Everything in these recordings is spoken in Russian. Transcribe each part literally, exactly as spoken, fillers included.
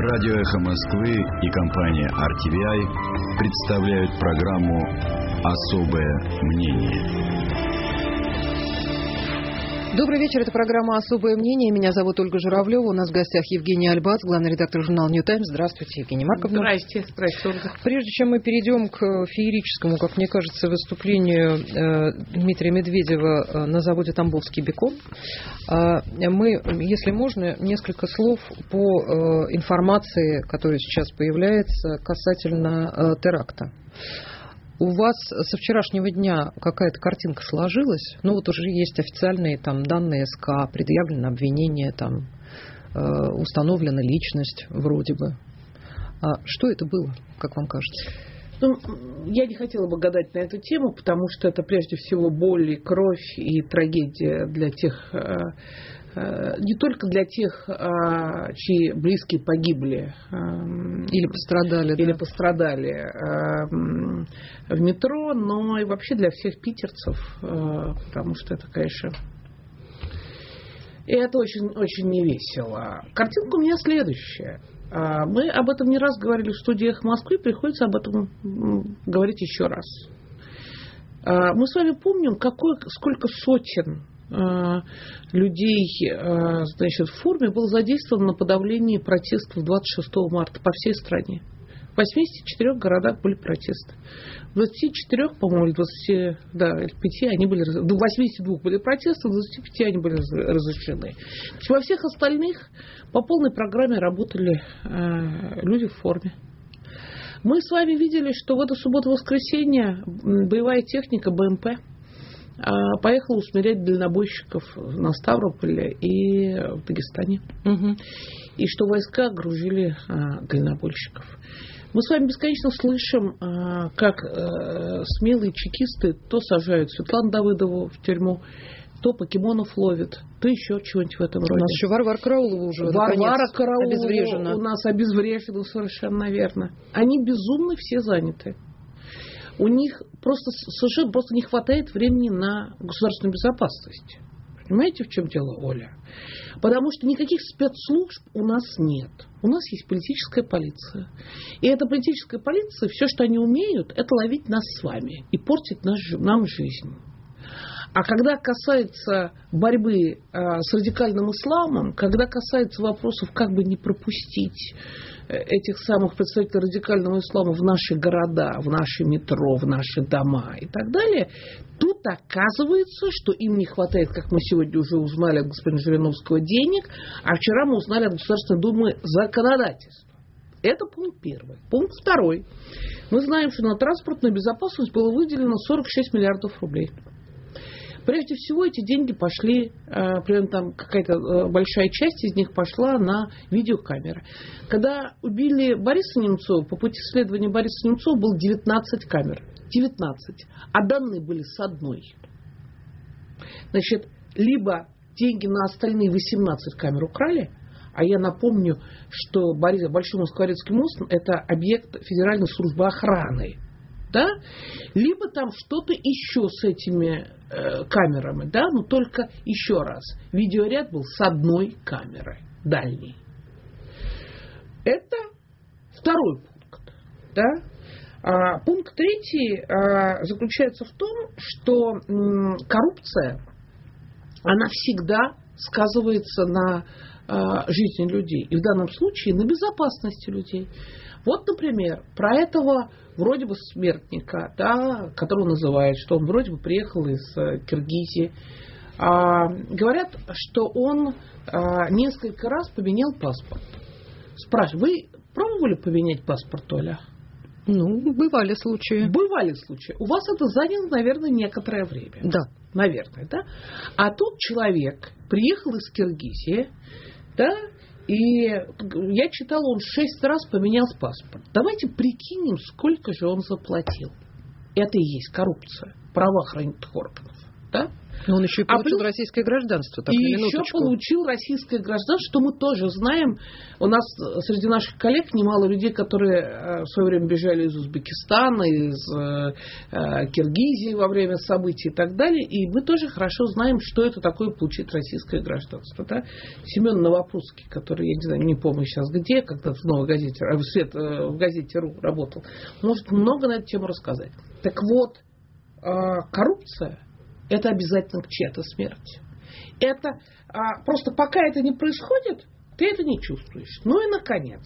Радио «Эхо Москвы» и компания ар ти ви ай представляют программу «Особое мнение». Добрый вечер, это программа «Особое мнение». Меня зовут Ольга Журавлева. У нас в гостях Евгения Альбац, главный редактор журнала «Нью Таймс». Здравствуйте, Евгения Марковна. Здрасте, здрасте, Ольга. Прежде чем мы перейдем к феерическому, как мне кажется, выступлению э, Дмитрия Медведева э, на заводе «Тамбовский бекон», э, мы, если можно, несколько слов по э, информации, которая сейчас появляется касательно э, теракта. У вас со вчерашнего дня какая-то картинка сложилась? Ну, вот уже есть официальные там данные СК, предъявлено обвинение, там, э, установлена личность вроде бы. А что это было, как вам кажется? Ну, я не хотела бы гадать на эту тему, потому что это прежде всего боль, и кровь и трагедия для тех, э, э, не только для тех, э, чьи близкие погибли. Э, или пострадали. Или да. пострадали э, в метро, но и вообще для всех питерцев, э, потому что это, конечно... И это очень, очень невесело. Картинка у меня следующая. Мы об этом не раз говорили в студии «Эхо Москвы», приходится об этом говорить еще раз. Мы с вами помним, какое, сколько сотен людей, значит, в форме было задействовано на подавлении протестов двадцать шестого марта по всей стране. В восьмидесяти четырёх городах были протесты. В двадцати четырёх, по-моему, или двадцати, да, или пяти они были, в восьмидесяти двух были протесты, в двадцати пяти они были разрешены. Во всех остальных по полной программе работали э, люди в форме. Мы с вами видели, что в эту субботу-воскресенье боевая техника БМП э, поехала усмирять дальнобойщиков на Ставрополе и в Дагестане. Угу. И что войска окружили э, дальнобойщиков. Мы с вами бесконечно слышим, как смелые чекисты то сажают Светлану Давыдову в тюрьму, то покемонов ловят, то еще чего-нибудь в этом роде. У нас еще Варвара Караулова уже Варвара Караулова обезврежена. У нас обезврежена, совершенно верно. Они безумно все заняты. У них просто совершенно просто не хватает времени на государственную безопасность. Понимаете, в чем дело, Оля? Потому что никаких спецслужб у нас нет. У нас есть политическая полиция. И эта политическая полиция, все, что они умеют, это ловить нас с вами и портить наш, нам жизнь. А когда касается борьбы э, с радикальным исламом, когда касается вопросов, как бы не пропустить этих самых представителей радикального ислама в наши города, в наши метро, в наши дома и так далее, тут оказывается, что им не хватает, как мы сегодня уже узнали от господина Жириновского, денег, а вчера мы узнали от Государственной Думы законодательства. Это пункт первый. Пункт второй. Мы знаем, что на транспортную безопасность было выделено сорок шесть миллиардов рублей. Прежде всего, эти деньги пошли, примерно там какая-то большая часть из них пошла на видеокамеры. Когда убили Бориса Немцова, по пути следования Бориса Немцова было девятнадцать камер. девятнадцать. А данные были с одной. Значит, либо деньги на остальные восемнадцать камер украли, а я напомню, что Большой Москворецкий мост – это объект Федеральной службы охраны. Да? Либо там что-то еще с этими э, камерами, да, но только еще раз. Видеоряд был с одной камерой, дальней. Это второй пункт. Да? А, пункт третий а, заключается в том, что м, коррупция, она всегда сказывается на а, жизни людей. И в данном случае на безопасности людей. Вот, например, про этого вроде бы смертника, да, которого называют, что он вроде бы приехал из э, Киргизии. А, говорят, что он а, несколько раз поменял паспорт. Спрашиваю, вы пробовали поменять паспорт, Оля? Ну, бывали случаи. Бывали случаи. У вас это заняло, наверное, некоторое время. Да. Наверное, да? А тут человек приехал из Киргизии, да, и я читала, он шесть раз поменял паспорт. Давайте прикинем, сколько же он заплатил. Это и есть коррупция правоохранительных органов. Да? Но он еще и получил а плюс... российское гражданство. Так, и еще получил российское гражданство, что мы тоже знаем. У нас среди наших коллег немало людей, которые в свое время бежали из Узбекистана, из э, Киргизии во время событий и так далее. И мы тоже хорошо знаем, что это такое получить российское гражданство. Да? Семен Новопрусский, который, я не знаю, не помню сейчас где, когда в «Новой газете», в, свет, в газете «Ру» работал, может много на эту тему рассказать. Так вот, коррупция – это обязательно чья-то смерть. Это а, просто пока это не происходит, ты это не чувствуешь. Ну и, наконец,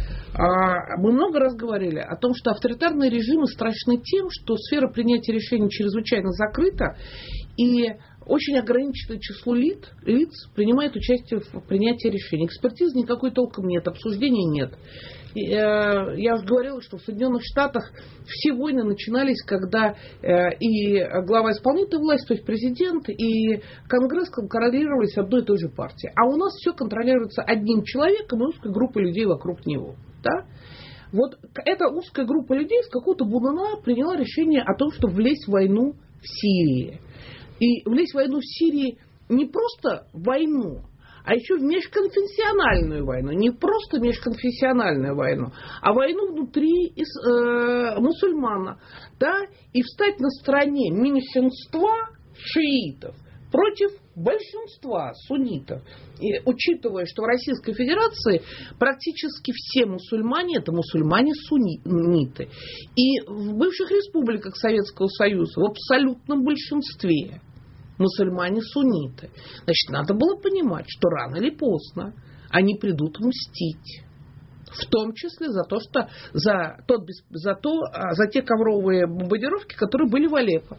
а, мы много раз говорили о том, что авторитарные режимы страшны тем, что сфера принятия решений чрезвычайно закрыта, и очень ограниченное число лиц, лиц принимает участие в принятии решений. Экспертизы никакой толком нет, обсуждений нет. И, э, я уже говорила, что в Соединенных Штатах все войны начинались, когда э, и глава исполнительной власти, то есть президент, и Конгресс контролировались одной и той же партией. А у нас все контролируется одним человеком и узкой группой людей вокруг него. Да? Вот эта узкая группа людей с какого-то будуна приняла решение о том, чтобы влезть в войну в Сирии. И влезть в войну в Сирии не просто в войну, а еще в межконфессиональную войну. Не просто межконфессиональную войну, а войну внутри э, мусульман. Да? И встать на стороне меньшинства шиитов против большинства суннитов. И учитывая, что в Российской Федерации практически все мусульмане – это мусульмане-сунниты. И в бывших республиках Советского Союза в абсолютном большинстве мусульмане-сунниты. Значит, надо было понимать, что рано или поздно они придут мстить. В том числе за то, что за, тот, за, то, за те ковровые бомбардировки, которые были в Алеппо.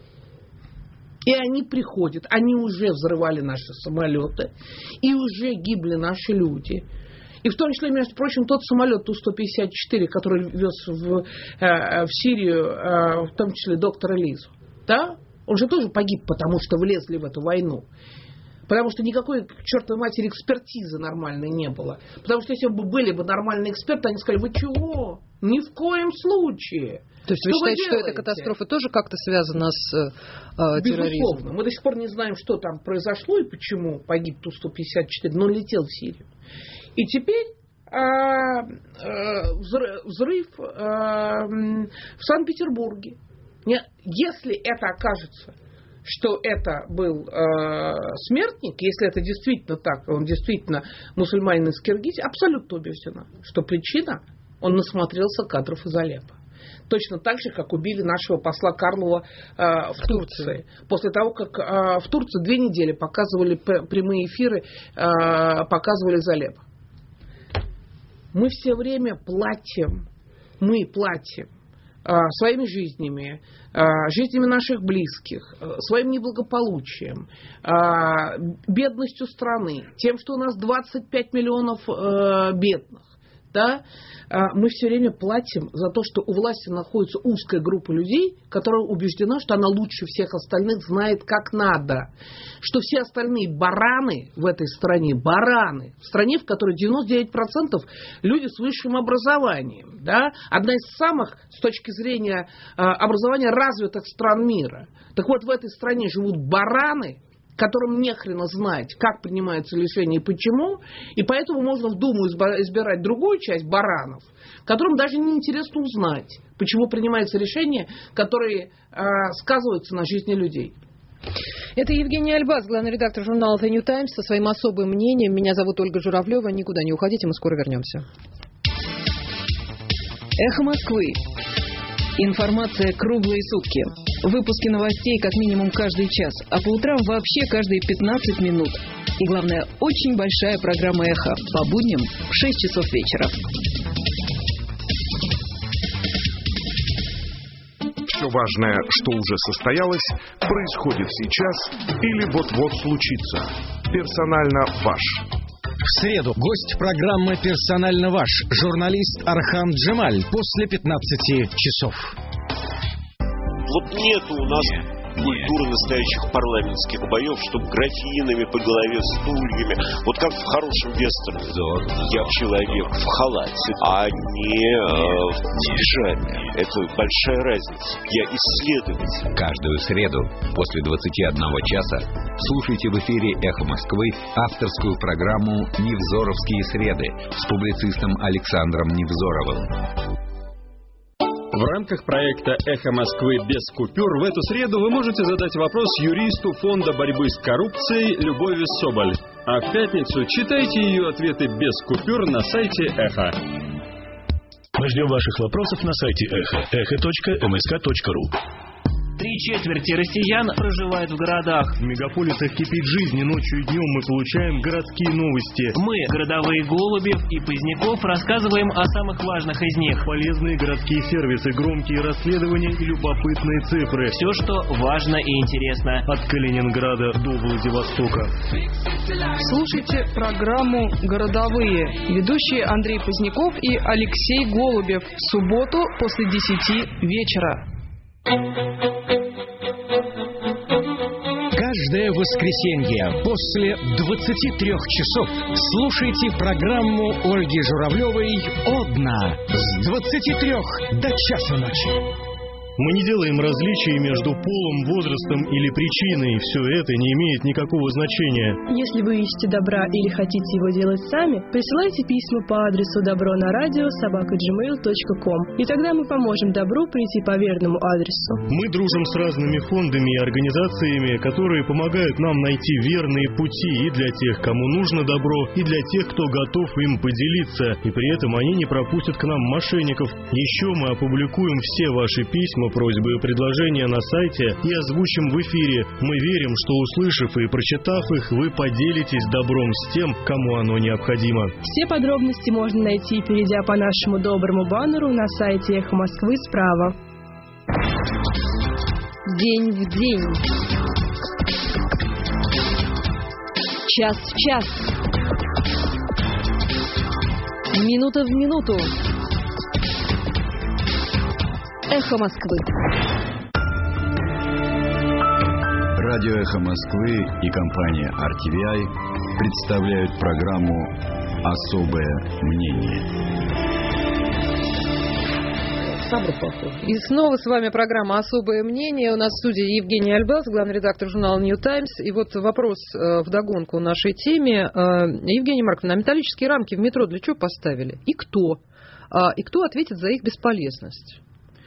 И они приходят, они уже взрывали наши самолеты, и уже гибли наши люди. И в том числе, между прочим, тот самолет Ту сто пятьдесят четыре, который вез в, в Сирию, в том числе доктора Лизу, да, он же тоже погиб, потому что влезли в эту войну. Потому что никакой, к чертовой матери, экспертизы нормальной не было. Потому что если бы были бы нормальные эксперты, они сказали: вы чего? Ни в коем случае. То есть вы считаете, что эта катастрофа тоже как-то связана с э, терроризмом? Безусловно. Мы до сих пор не знаем, что там произошло и почему погиб Ту сто пятьдесят четыре, но он летел в Сирию. И теперь э, э, взрыв э, в Санкт-Петербурге. Если это окажется, что это был э, смертник, если это действительно так, он действительно мусульманин из Киргизии, абсолютно убеждена, что причина — он насмотрелся кадров из Алеппо. Точно так же, как убили нашего посла Карлова э, в Турции. После того, как э, в Турции две недели показывали прямые эфиры, э, показывали из Алеппо. Мы все время платим, мы платим э, своими жизнями, э, жизнями наших близких, э, своим неблагополучием, э, бедностью страны, тем, что у нас двадцать пять миллионов э, бедных. Да? Мы все время платим за то, что у власти находится узкая группа людей, которая убеждена, что она лучше всех остальных знает, как надо. Что все остальные бараны в этой стране, бараны, в стране, в которой девяносто девять процентов люди с высшим образованием. Да? Одна из самых, с точки зрения образования, развитых стран мира. Так вот, в этой стране живут бараны, которым нехрена знать, как принимаются решения и почему, и поэтому можно в Думу избирать другую часть баранов, которым даже не интересно узнать, почему принимаются решения, которые э, сказываются на жизни людей. Это Евгений Альбац, главный редактор журнала The New Times, со своим особым мнением. Меня зовут Ольга Журавлева. Никуда не уходите, мы скоро вернемся. Эхо Москвы. Информация круглые сутки. Выпуски новостей как минимум каждый час, а по утрам вообще каждые пятнадцать минут. И главное, очень большая программа «Эхо» по будням в шесть часов вечера. Все важное, что уже состоялось, происходит сейчас или вот-вот случится. Персонально ваш. В среду гость программы «Персонально ваш» журналист Архан Джемаль после пятнадцати часов. Вот нету у нас культуры настоящих парламентских боев, чтобы графинами по голове, стульями. Вот как в хорошем вестерне. Я человек в халате, а не э, в пижаме. Это большая разница. Я исследователь. Каждую среду после двадцати одного часа слушайте в эфире «Эхо Москвы» авторскую программу «Невзоровские среды» с публицистом Александром Невзоровым. В рамках проекта «Эхо Москвы» без купюр в эту среду вы можете задать вопрос юристу Фонда борьбы с коррупцией Любови Соболь. А в пятницу читайте ее ответы без купюр на сайте «Эхо». Мы ждем ваших вопросов на сайте эхо, эхо точка эм эс ка точка ру. Три четверти россиян проживают в городах. В мегаполисах кипит жизнь, и ночью и днем мы получаем городские новости. Мы, городовые Голубев и Поздняков, рассказываем о самых важных из них. Полезные городские сервисы, громкие расследования и любопытные цифры. Все, что важно и интересно. От Калининграда до Владивостока. Слушайте программу «Городовые». Ведущие Андрей Поздняков и Алексей Голубев. В субботу после десяти вечера. Каждое воскресенье после двадцати трёх часов слушайте программу Ольги Журавлевой «Одна» с двадцати трёх до часа ночи. Мы не делаем различий между полом, возрастом или причиной. Все это не имеет никакого значения. Если вы ищете добра или хотите его делать сами, присылайте письма по адресу добро на радио собака джимейл точка ком. И тогда мы поможем добру прийти по верному адресу. Мы дружим с разными фондами и организациями, которые помогают нам найти верные пути и для тех, кому нужно добро, и для тех, кто готов им поделиться. И при этом они не пропустят к нам мошенников. Еще мы опубликуем все ваши письма, просьбы и предложения на сайте и озвучим в эфире. Мы верим, что, услышав и прочитав их, вы поделитесь добром с тем, кому оно необходимо. Все подробности можно найти, перейдя по нашему доброму баннеру на сайте «Эхо Москвы» справа. День в день. Час в час. Минута в минуту. Эхо Москвы. Радио «Эхо Москвы» и компания ар ти ви ай представляют программу «Особое мнение». И снова с вами программа «Особое мнение». У нас в студии Евгений Альбас, главный редактор журнала New Times. И вот вопрос вдогонку нашей теме. Евгений Марковна, а металлические рамки в метро для чего поставили? И кто? И кто ответит за их бесполезность?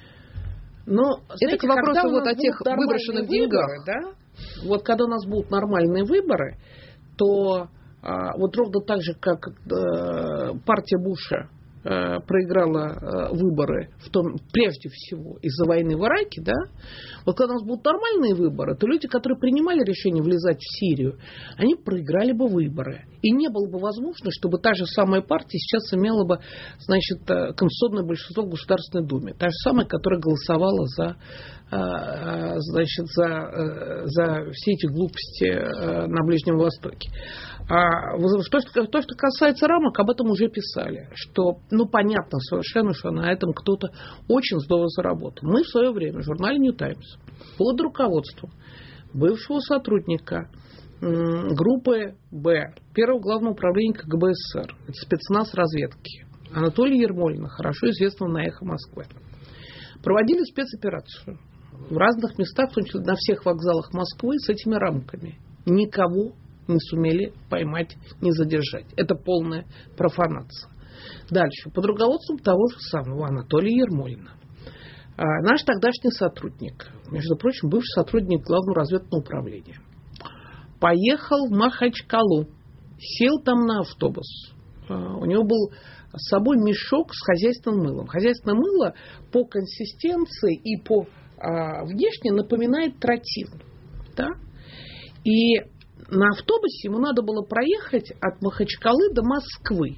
Но, знаете, это к вопросу вот о тех выброшенных выборы, деньгах. Да? Вот когда у нас будут нормальные выборы, то а, вот ровно так же, как а, партия Буша а, проиграла а, выборы, в том, прежде всего из-за войны в Ираке, да, вот когда у нас будут нормальные выборы, то люди, которые принимали решение влезать в Сирию, они проиграли бы выборы. И не было бы возможно, чтобы та же самая партия сейчас имела бы, значит, конституционное большинство в Государственной Думе. Та же самая, которая голосовала за, значит, за, за все эти глупости на Ближнем Востоке. А то что, то, что касается рамок, об этом уже писали. Что, ну, понятно совершенно, что на этом кто-то очень здорово заработал. Мы в свое время в журнале New Times под руководством бывшего сотрудника группы Б, первого главного управления ка гэ бэ эс эс эс эр, это спецназ разведки, Анатолия Ермолина, хорошо известного на «Эхо Москвы», проводили спецоперацию в разных местах, в том числе на всех вокзалах Москвы, с этими рамками. Никого не сумели поймать, не задержать. Это полная профанация. Дальше. Под руководством того же самого Анатолия Ермолина. Наш тогдашний сотрудник, между прочим, бывший сотрудник Главного разведного управления, поехал в Махачкалу, сел там на автобус. У него был с собой мешок с хозяйственным мылом. Хозяйственное мыло по консистенции и по а, внешне напоминает тротил. Да? И на автобусе ему надо было проехать от Махачкалы до Москвы.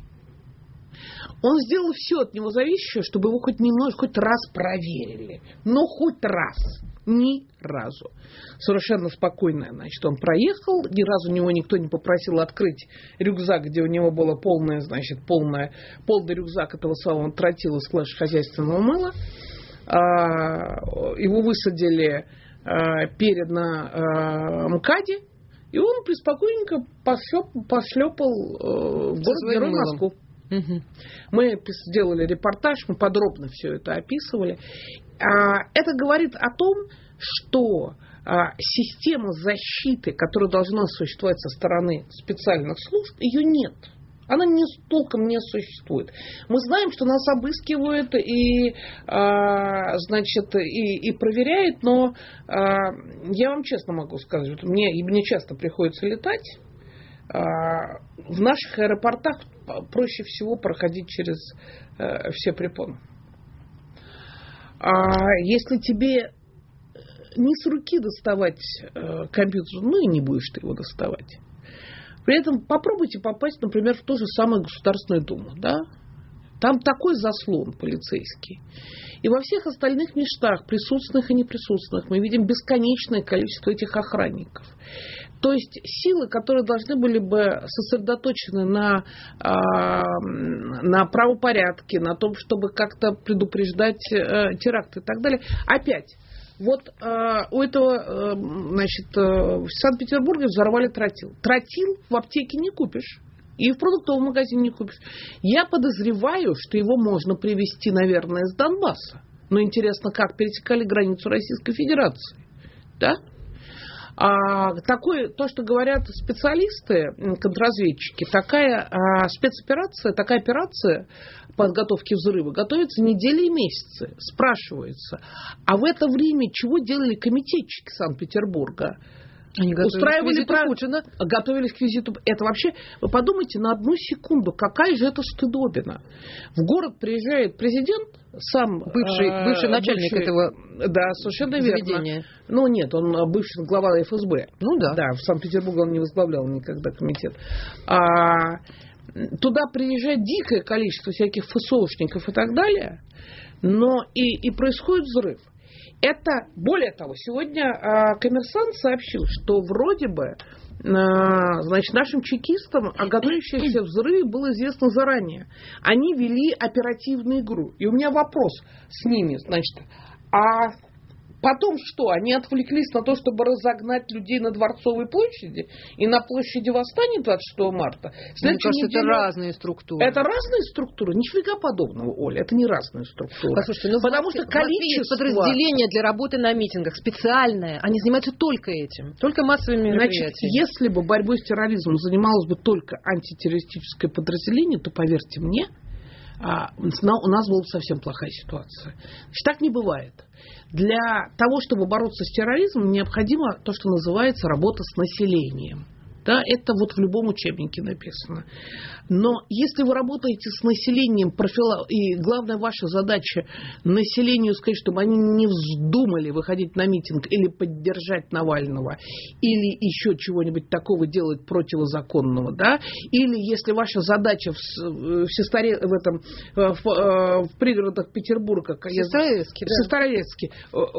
Он сделал все от него зависящее, чтобы его хоть немножко, хоть раз проверили. Но хоть раз. Ни разу. Совершенно спокойно, значит, он проехал. Ни разу у него никто не попросил открыть рюкзак, где у него было полное, значит, полное, полный рюкзак этого самого тротила слэш хозяйственного мыла. Его высадили передано э, МКАДе, и он преспокойненько пошлеп, пошлепал э, в город-герой Москву. Угу. Мы сделали репортаж, мы подробно все это описывали. А, это говорит о том, что а, система защиты, которая должна существовать со стороны специальных служб, ее нет. Она не, толком не существует. Мы знаем, что нас обыскивают и, а, значит, и, и проверяют, но а, я вам честно могу сказать, мне, мне часто приходится летать. А, в наших аэропортах проще всего проходить через а, все препоны. А если тебе не с руки доставать а, компьютер, ну и не будешь ты его доставать. При этом попробуйте попасть, например, в ту же самую Государственную Думу. Да? Там такой заслон полицейский. И во всех остальных местах, присутственных и неприсутственных, мы видим бесконечное количество этих охранников. То есть силы, которые должны были бы сосредоточены на, на правопорядке, на том, чтобы как-то предупреждать теракты и так далее, опять... Вот э, у этого, э, значит, э, в Санкт-Петербурге взорвали тротил. Тротил в аптеке не купишь. И в продуктовом магазине не купишь. Я подозреваю, что его можно привезти, наверное, из Донбасса. Но интересно, как пересекали границу Российской Федерации. Да? А, такое, то, что говорят специалисты, контрразведчики, такая а, спецоперация, такая операция подготовки взрыва готовится недели и месяцы. Спрашивается, а в это время чего делали комитетчики Санкт-Петербурга? Они устраивали к визиту прав... Путина. Готовились к визиту. Это вообще, вы подумайте на одну секунду, какая же это стыдобина. В город приезжает президент, сам бывший, э, бывший начальник бывший, этого да, совершенно заведения. Верно. Ну нет, он бывший глава эф эс бэ. Ну да. Да, в Санкт-Петербурге он не возглавлял никогда комитет. А, туда приезжает дикое количество всяких эф эс о-шников и так далее, но и, и происходит взрыв. Это, более того, сегодня э, «Коммерсант» сообщил, что вроде бы э, значит, нашим чекистам о готовящемся взрыве было известно заранее. Они вели оперативную игру. И у меня вопрос с ними, значит, а потом что? Они отвлеклись на то, чтобы разогнать людей на Дворцовой площади и на площади Восстания двадцать шестого марта. Мне кажется, неделю... это разные структуры. Это разные структуры? Нифига подобного, Оля. Это не разные структуры. Послушайте, ну потому в Москве, что количество... подразделения для работы на митингах специальное. Они занимаются только этим. Только массовыми мероприятиями. Значит, если бы борьбой с терроризмом занималось бы только антитеррористическое подразделение, то, поверьте мне, у нас была бы совсем плохая ситуация. Значит, так не бывает. Для того, чтобы бороться с терроризмом, необходимо то, что называется работа с населением. Да, это вот в любом учебнике написано. Но если вы работаете с населением, профила... и главная ваша задача населению сказать, чтобы они не вздумали выходить на митинг или поддержать Навального, или еще чего-нибудь такого делать противозаконного, да, или если ваша задача в, в, Сестаре... в, этом, в, в пригородах Петербурга, в Сестрорецке, да. Сестрорецке,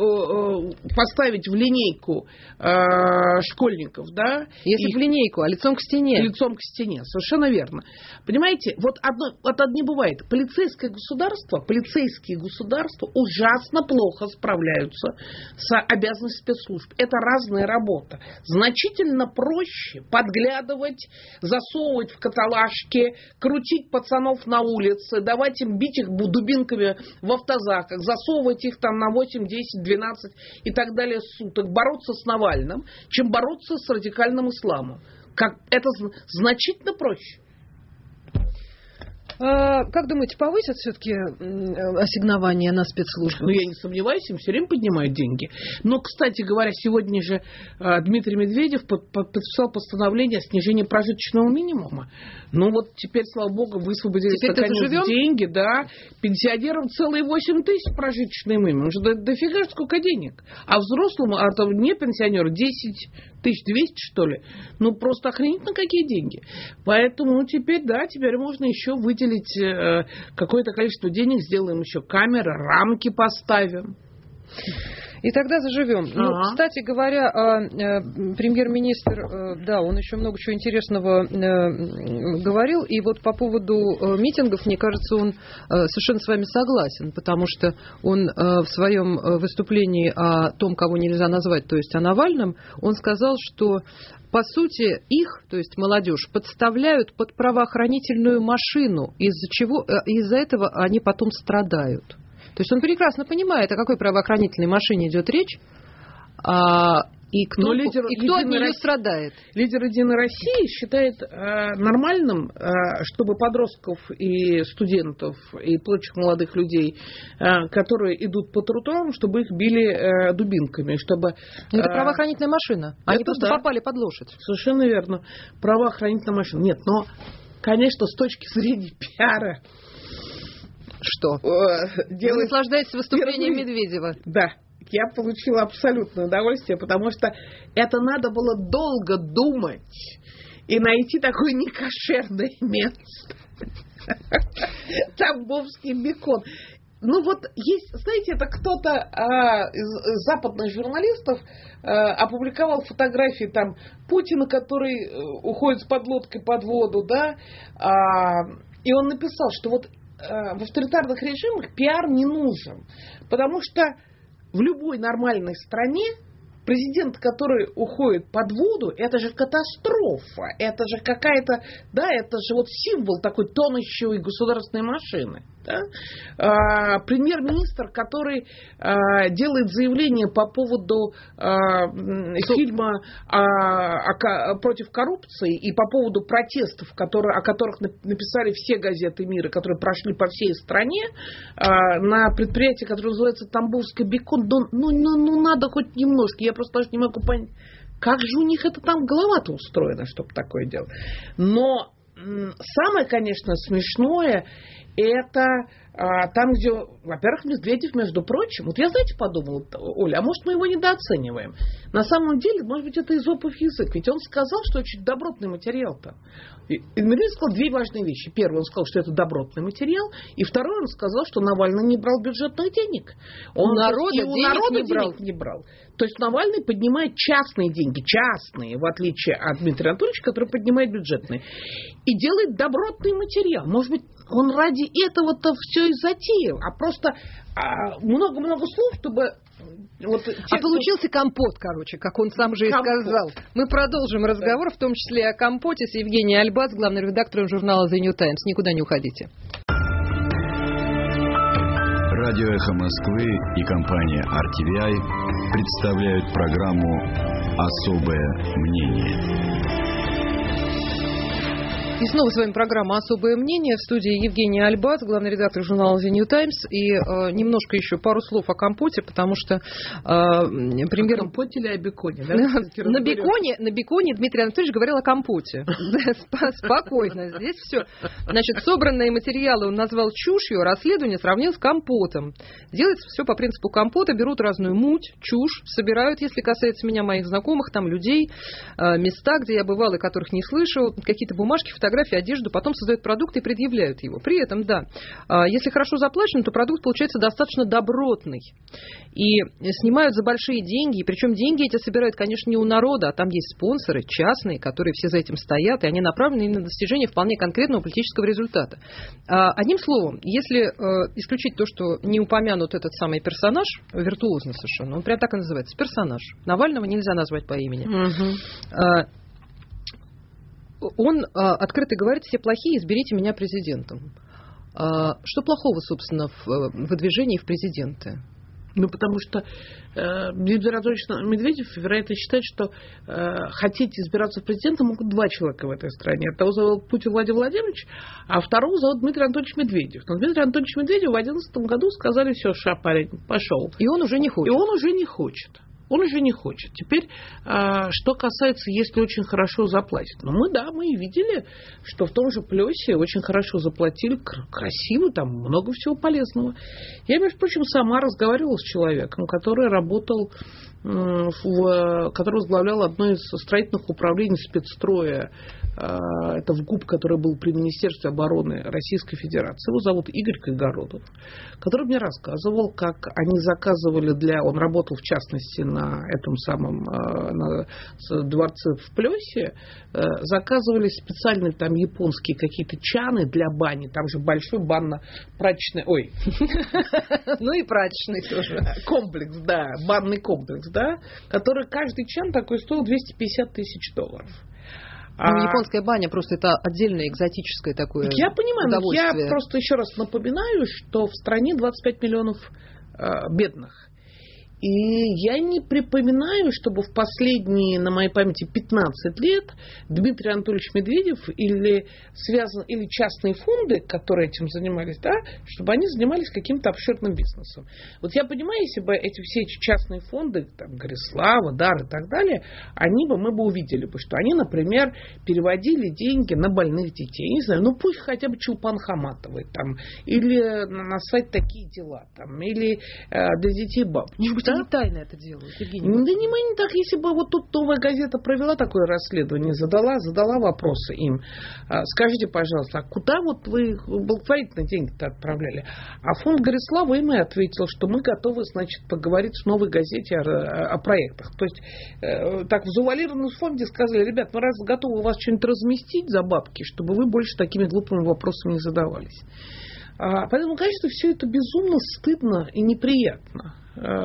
поставить в линейку школьников, да, если и... в линейку, а лицом к стене. Лицом к стене, совершенно верно. Понимаете, вот одно, вот одно не бывает. Полицейское государство, полицейские государства ужасно плохо справляются с обязанностью спецслужб. Это разная работа. Значительно проще подглядывать, засовывать в каталажки, крутить пацанов на улице, давать им бить их дубинками в автозаках, засовывать их там на восемь, десять, двенадцать и так далее суток, бороться с Навальным, чем бороться с радикальным исламом. Как, это значительно проще. А, как думаете, повысят все-таки ассигнования на спецслужбы? Ну, я не сомневаюсь, им все время поднимают деньги. Но, кстати говоря, сегодня же Дмитрий Медведев подписал постановление о снижении прожиточного минимума. Ну, вот теперь, слава богу, высвободились наконец деньги, да. Пенсионерам целые восемь тысяч прожиточный минимум. Это дофига сколько денег. А взрослому, а там не пенсионеру, десять тысяч двести, что ли. Ну, просто охренительно какие деньги. Поэтому теперь, да, теперь можно еще выделить какое-то количество денег, сделаем еще камеры, рамки поставим. И тогда заживем. Ага. Ну, кстати говоря, премьер-министр, да, он еще много чего интересного говорил. И вот по поводу митингов, мне кажется, он совершенно с вами согласен, потому что он в своем выступлении о том, кого нельзя назвать, то есть о Навальном, он сказал, что по сути их, то есть молодежь, подставляют под правоохранительную машину, из-за чего, из-за этого они потом страдают. То есть он прекрасно понимает, о какой правоохранительной машине идет речь, а, и кто, лидер, и кто от нее России, страдает. Лидер «Единой России» считает э, нормальным, э, чтобы подростков и студентов и прочих молодых людей, э, которые идут по тротуарам, чтобы их били э, дубинками. Чтобы, э, это правоохранительная машина. Они просто да. попали под лошадь. Совершенно верно. Правоохранительная машина. Нет, но, конечно, с точки зрения пиара... Что? Вы наслаждаетесь выступлением Медведева? Да. Я получила абсолютное удовольствие, потому что это надо было долго думать и найти такое некошерное место. Тамбовский бекон. Ну вот есть, знаете, это кто-то а, из западных журналистов а, опубликовал фотографии там Путина, который уходит с подлодкой под воду, да, а, и он написал, что вот а, в авторитарных режимах пиар не нужен, потому что в любой нормальной стране президент, который уходит под воду, это же катастрофа, это же какая-то, да, это же вот символ такой тонущей государственной машины. Да? А, премьер-министр, который а, делает заявление по поводу а, фильма а, а, против коррупции и по поводу протестов, которые, о которых написали все газеты мира, которые прошли по всей стране, а, на предприятии, которое называется «Тамбовский бекон». Ну, ну, ну, ну, надо хоть немножко, я просто даже не могу понять, как же у них это там голова-то устроена, чтобы такое делать. Но м- самое, конечно, смешное, это а, там, где, во-первых, Медведев, между прочим, вот я, знаете, подумала, Оля, а может мы его недооцениваем? На самом деле, может быть, это изопов язык, ведь он сказал, что очень добротный материал там. И, и Медведев сказал две важные вещи. Первый, он сказал, что это добротный материал, и второй, он сказал, что Навальный не брал бюджетных денег. Он у народа, и у денег, народа не, брал. денег не брал. То есть Навальный поднимает частные деньги, частные, в отличие от Дмитрия Анатольевича, который поднимает бюджетные, и делает добротный материал. Может быть, он ради этого-то все и затеял, а просто а, много-много слов, чтобы... Вот, те, а получился кто... компот, короче, как он сам же и компот. сказал. Мы продолжим разговор, да. в том числе о компоте, с Евгенией Альбац, главным редактором журнала The New Times. Никуда не уходите. Радио «Эхо Москвы» и компания ар ти ви ай представляют программу «Особое мнение». И снова с вами программа «Особое мнение». В студии Евгения Альбац, главный редактор журнала The New Times. И э, немножко еще пару слов о компоте, потому что... Э, премьер... О компоте или о беконе? Да? на, беконе, на беконе Дмитрий Анатольевич говорил о компоте. Спокойно. Здесь все. Значит, собранные материалы он назвал чушью, расследование сравнил с компотом. Делается все по принципу компота. Берут разную муть, чушь, собирают, если касается меня, моих знакомых, там людей, места, где я бывал и которых не слышал, какие-то бумажки, фотографии, одежду, потом создают продукт и предъявляют его. При этом, да, если хорошо заплачено, то продукт получается достаточно добротный. И снимают за большие деньги, и причем деньги эти собирают, конечно, не у народа, а там есть спонсоры частные, которые все за этим стоят, и они направлены на достижение вполне конкретного политического результата. Одним словом, если исключить то, что не упомянут этот самый персонаж, виртуозно совершенно, он прям так и называется, персонаж. Навального нельзя назвать по имени. Угу. Он а, открыто говорит, все плохие, изберите меня президентом. А, что плохого, собственно, в выдвижении в президенты? Ну, потому что э, Дмитрий Анатольевич Медведев, вероятно, считает, что э, хотеть избираться президентом могут два человека в этой стране. Одного зовут Путин Владимир Владимирович, а второго зовут Дмитрий Анатольевич Медведев. Но Дмитрий Анатольевич Медведев в две тысячи одиннадцатом году сказали, все, ша, парень, пошел. И он уже не хочет. И он уже не хочет. Он уже не хочет. Теперь, что касается, если очень хорошо заплатят. Ну, мы, да, мы и видели, что в том же Плесе очень хорошо заплатили, красиво, там много всего полезного. Я, между прочим, сама разговаривала с человеком, который работал, в, который возглавлял одно из строительных управлений спецстроя это ВГУП, который был при Министерстве обороны Российской Федерации. Его зовут Игорь Кайгородов, который мне рассказывал, как они заказывали для... Он работал, в частности, на этом самом на дворце в Плёсе, заказывали специальные там японские какие-то чаны для бани. Там же большой банно-прачечный... Ой. Ну и прачечный тоже. Комплекс, да. Банный комплекс, да. Который каждый чан такой стоил двести пятьдесят тысяч долларов. Ну, а... японская баня просто это отдельное экзотическое такое Я понимаю, но я удовольствие. просто еще раз напоминаю, что в стране двадцать пять миллионов э, бедных. И я не припоминаю, чтобы в последние, на моей памяти, пятнадцать лет Дмитрий Анатольевич Медведев или, связан, или частные фонды, которые этим занимались, да, чтобы они занимались каким-то обширным бизнесом. Вот я понимаю, если бы эти, все эти частные фонды, там, Горислава, Дар и так далее, они бы, мы бы увидели бы, что они, например, переводили деньги на больных детей. Не знаю, ну пусть хотя бы Чулпан Хаматовой, там, или на сайт «Такие дела», там, или э, для детей бабочек. Может быть, они тайно это делают, Евгений? Да не, не так, если бы вот тут «Новая газета» провела такое расследование, задала, задала вопросы им. Скажите, пожалуйста, а куда вот вы благотворительные деньги-то отправляли? А фонд Горислава им и ответил, что мы готовы, значит, поговорить с «Новой газете» о, о проектах. То есть, э, так в завуалированном фонде сказали: ребят, мы раз готовы у вас что-нибудь разместить за бабки, чтобы вы больше такими глупыми вопросами не задавались. А, поэтому, конечно, все это безумно стыдно и неприятно.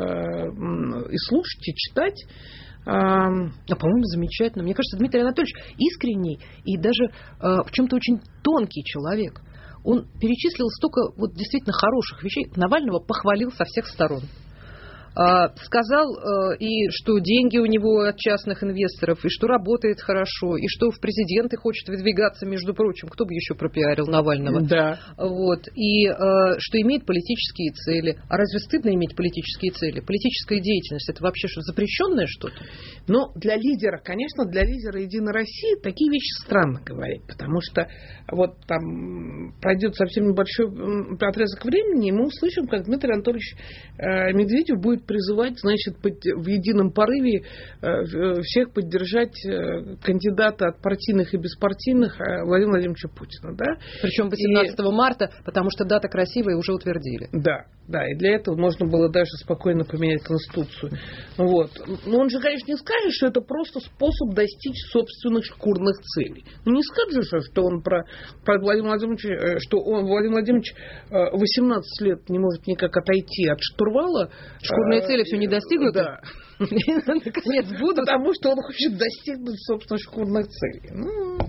И слушать, и читать. А, по-моему, замечательно. Мне кажется, Дмитрий Анатольевич искренний и даже а, в чем-то очень тонкий человек. Он перечислил столько вот действительно хороших вещей. Навального похвалил со всех сторон. А, сказал а, и что деньги у него от частных инвесторов, и что работает хорошо, и что в президенты хочет выдвигаться, между прочим. Кто бы еще пропиарил Навального? Да. Вот. И а, что имеет политические цели. А разве стыдно иметь политические цели? Политическая деятельность — это вообще что, запрещенное что-то? Ну, для лидера, конечно, для лидера «Единой России» такие вещи странно говорить, потому что вот там пройдет совсем небольшой отрезок времени, и мы услышим, как Дмитрий Анатольевич э, Медведев будет призывать, значит, в едином порыве э, всех поддержать э, кандидата от партийных и беспартийных э, Владимира Владимировича Путина, да? Причем восемнадцатого марта, потому что дата красивая и уже утвердили. Да, да, и для этого можно было даже спокойно поменять Конституцию. Вот. Но он же, конечно, не скажет, что это просто способ достичь собственных шкурных целей. Ну, не скажешь, что он про, про Владимира Владимировича, что он, Владимир Владимирович, восемнадцать лет не может никак отойти от штурвала. Шкурные цели все не достигнуты? Да. Наконец будут. Потому что он хочет достигнуть, собственно, шкурных целей. Ну,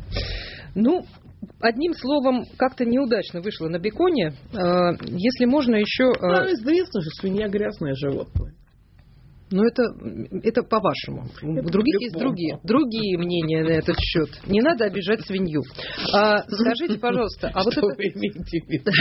ну одним словом, как-то неудачно вышло на беконе. Если можно еще... Ну, известно же, свинья грязное животное. Ну, это, это по-вашему. У других есть другие, другие мнения на этот счет. Не надо обижать свинью. А, скажите, пожалуйста, а вот что это... вы имеете в виду?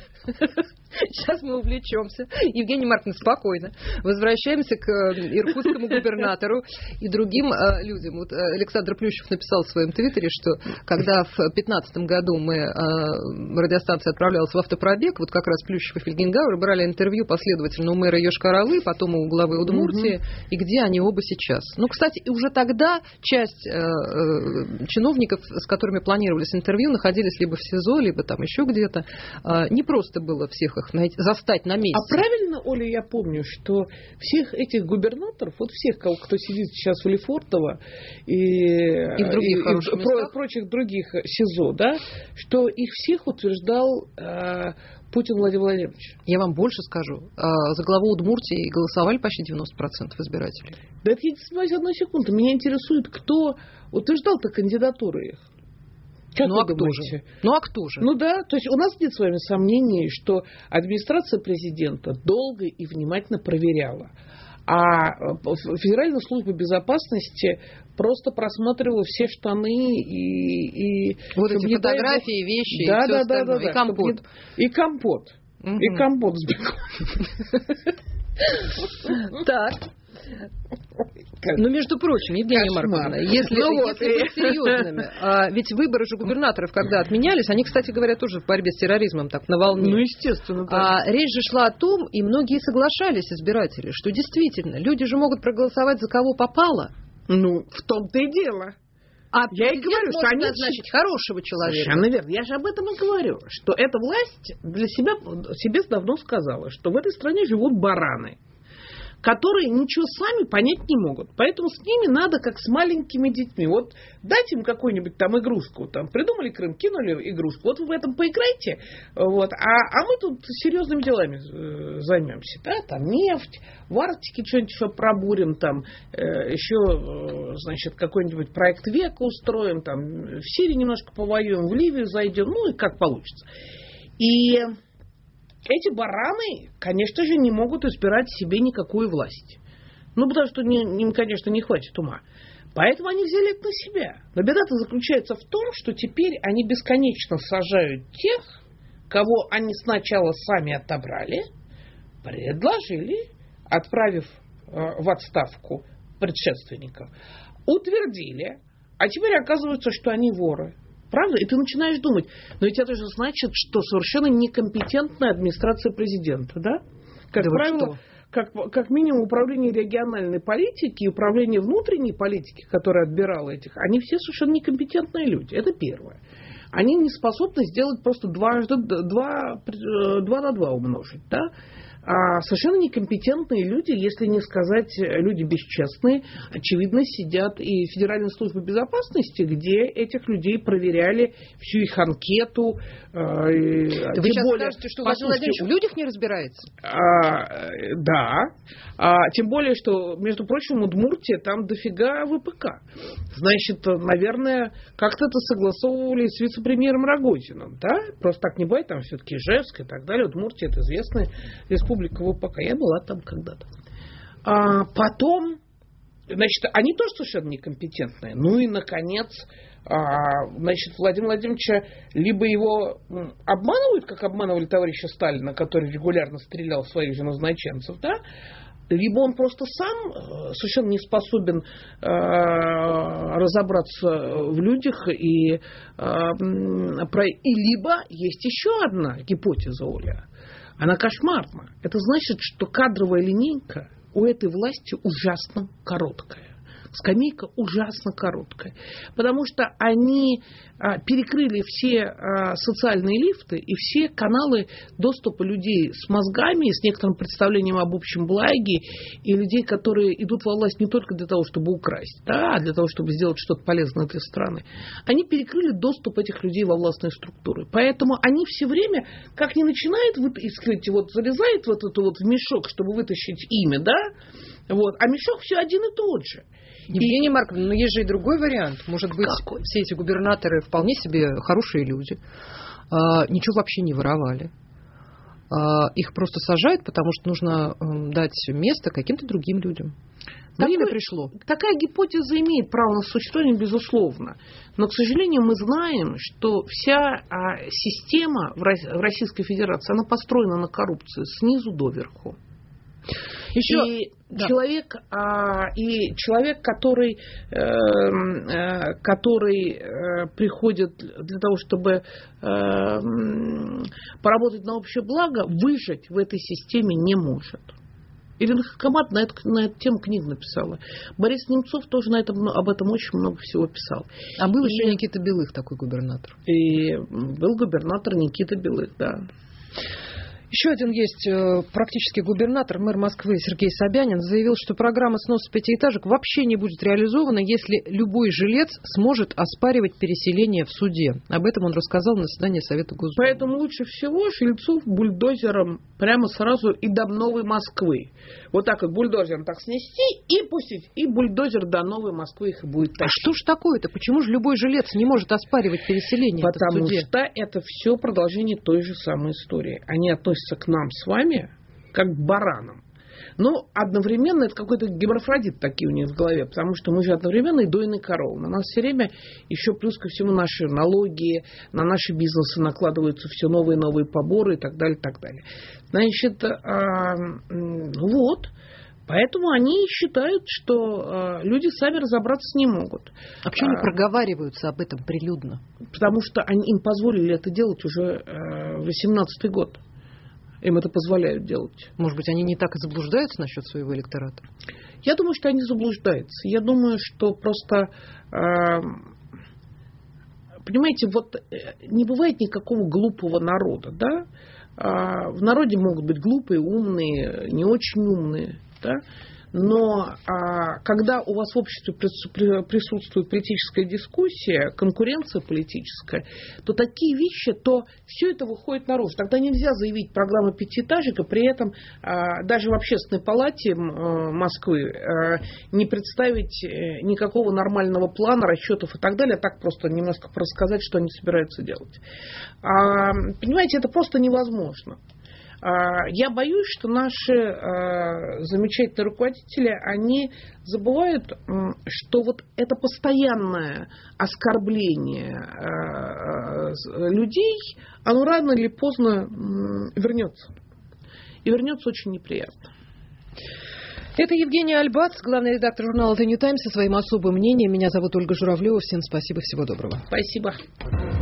Сейчас мы увлечемся. Евгений Маркович, спокойно. Возвращаемся к иркутскому губернатору и другим э, людям. Вот Александр Плющев написал в своем твиттере, что когда в две тысячи пятнадцатом году мы, э, радиостанция отправлялась в автопробег, вот как раз Плющев и Фельгенгауэр брали интервью последовательно у мэра Йошкар-Олы, потом у главы Удмуртии, угу. и где они оба сейчас. Ну, кстати, и уже тогда часть э, э, чиновников, с которыми планировались интервью, находились либо в СИЗО, либо там еще где-то. Э, не просто было всех их найти, застать на месте. А правильно, Оля, я помню, что всех этих губернаторов, вот всех, кого, кто сидит сейчас в Лефортово и, и в других, и, и про, прочих других СИЗО, да, что их всех утверждал э, Путин Владимир Владимирович. Я вам больше скажу. Э, за главу Удмуртии голосовали почти девяносто процентов избирателей. Да это я не сомневаюсь, одну секунду. Меня интересует, кто утверждал-то кандидатуры их. Как ну, а кто же? ну а кто же? Ну да, то есть у нас нет с вами сомнений, что администрация президента долго и внимательно проверяла. А Федеральная служба безопасности просто просматривала все штаны и... и вот эти фотографии, вещи да, и все да, остальное. Да, да, да, и компот. И компот. Угу. И компот с беконом. Так. Ну, между прочим, Евгения Марковна, если, ну вот, если быть серьезными, а, ведь выборы же губернаторов, когда отменялись, они, кстати говоря, тоже в борьбе с терроризмом так на волне. Ну, естественно. Да. А речь же шла о том, и многие соглашались, избиратели, что действительно, люди же могут проголосовать за кого попало. Ну, в том-то и дело. А я и говорю, что они назначить хорошего человека. Совершенно верно. Я же об этом и говорю, что эта власть для себя себе давно сказала, что в этой стране живут бараны, которые ничего сами понять не могут. Поэтому с ними надо как с маленькими детьми. Вот дайте им какую-нибудь там игрушку. Там придумали Крым, кинули игрушку. Вот вы в этом поиграйте. Вот, а, а мы тут серьезными делами э, займемся. Да? Там нефть, в Арктике что-нибудь еще пробурим. Там э, еще, э, значит, какой-нибудь проект века устроим. Там в Сирии немножко повоюем, в Ливию зайдем. Ну и как получится. И... Эти бараны, конечно же, не могут избирать себе никакую власть. Ну, потому что им, конечно, не хватит ума. Поэтому они взяли это на себя. Но беда-то заключается в том, что теперь они бесконечно сажают тех, кого они сначала сами отобрали, предложили, отправив э, в отставку предшественников, утвердили, а теперь оказывается, что они воры. Правда? И ты начинаешь думать, но ведь это же значит, что совершенно некомпетентная администрация президента, да? Как да правило, как, как минимум управление региональной политики и управление внутренней политики, которое отбирало этих, они все совершенно некомпетентные люди. Это первое. Они не способны сделать просто дважды, два, два на два умножить, да? А совершенно некомпетентные люди, если не сказать люди бесчестные, очевидно, сидят и в Федеральной службе безопасности, где этих людей проверяли всю их анкету. Да вы сейчас более, скажете, что Владимир Владимирович в людях не разбирается? А, да. А, тем более, что, между прочим, Удмуртия там дофига ВПК. Значит, наверное, как-то это согласовывали с вице-премьером Рогозиным, да? Просто так не бывает, там все-таки Ижевск и так далее. Удмуртия — это известная республика. Республика ВПК. Я была там когда-то. А потом, значит, они тоже совершенно некомпетентные. Ну и, наконец, а, значит, Владимир Владимировича либо его обманывают, как обманывали товарища Сталина, который регулярно стрелял в своих же назначенцев, да, либо он просто сам совершенно не способен э, разобраться в людях, и, э, про... и либо есть еще одна гипотеза, Оля. Она кошмарна. Это значит, что кадровая линейка у этой власти ужасно короткая. Скамейка ужасно короткая. Потому что они а, перекрыли все а, социальные лифты и все каналы доступа людей с мозгами, с некоторым представлением об общем благе, и людей, которые идут во власть не только для того, чтобы украсть, да, а для того, чтобы сделать что-то полезное для страны. Они перекрыли доступ этих людей во властные структуры. Поэтому они все время, как не начинают вытаскивать, вот залезает вот это вот в мешок, чтобы вытащить имя, да, вот, а мешок все один и тот же. Евгения и... Марковна, но есть же и другой вариант. Может быть, Какой? Все эти губернаторы вполне себе хорошие люди, а, ничего вообще не воровали. А, их просто сажают, потому что нужно а, дать место каким-то другим людям. Время Такой, пришло. Такая гипотеза имеет право на существование, безусловно. Но, к сожалению, мы знаем, что вся а, система в Российской Федерации, она построена на коррупции снизу доверху. Еще, и, да. человек, а, и человек, который, э, э, который э, приходит для того, чтобы э, поработать на общее благо, выжить в этой системе не может. Ирина Хакамат на, это, на эту тему книгу написала. Борис Немцов тоже на этом, об этом очень много всего писал. А был и, еще Никита Белых, такой губернатор. И был губернатор Никита Белых, да. Еще один есть практически губернатор, мэр Москвы Сергей Собянин, заявил, что программа сноса пятиэтажек вообще не будет реализована, если любой жилец сможет оспаривать переселение в суде. Об этом он рассказал на заседании Совета Госдумы. Поэтому лучше всего жильцов бульдозером прямо сразу и до Новой Москвы. Вот так вот бульдозером так снести и пустить, и бульдозер до Новой Москвы их будет тащить. А что ж такое-то? Почему же любой жилец не может оспаривать переселение в Потому суде? что это все продолжение той же самой истории. Они относятся к нам с вами как к баранам. Но одновременно это какой-то гермафродит такие у них в голове, потому что мы же одновременно и дойные коровы. На нас все время еще плюс ко всему наши налоги, на наши бизнесы накладываются все новые и новые поборы и так далее, и так далее. Значит, вот. Поэтому они считают, что люди сами разобраться не могут. А почему они проговариваются об этом прилюдно? Потому что они, им позволили это делать уже восемнадцатый год. Им это позволяют делать. Может быть, они не так и заблуждаются насчет своего электората? Я думаю, что они заблуждаются. Я думаю, что просто э, понимаете, вот не бывает никакого глупого народа, да? В народе могут быть глупые, умные, не очень умные, да? Но а, когда у вас в обществе присутствует политическая дискуссия, конкуренция политическая, то такие вещи, то все это выходит наружу. Тогда нельзя заявить программу пятиэтажек, и при этом а, даже в общественной палате а, Москвы а, не представить никакого нормального плана, расчетов и так далее, а так просто немножко рассказать, что они собираются делать. А, понимаете, это просто невозможно. Я боюсь, что наши э, замечательные руководители, они забывают, что вот это постоянное оскорбление э, людей, оно рано или поздно э, вернется. И вернется очень неприятно. Это Евгения Альбац, главный редактор журнала The New Times, со своим особым мнением. Меня зовут Ольга Журавлева. Всем спасибо, всего доброго. Спасибо.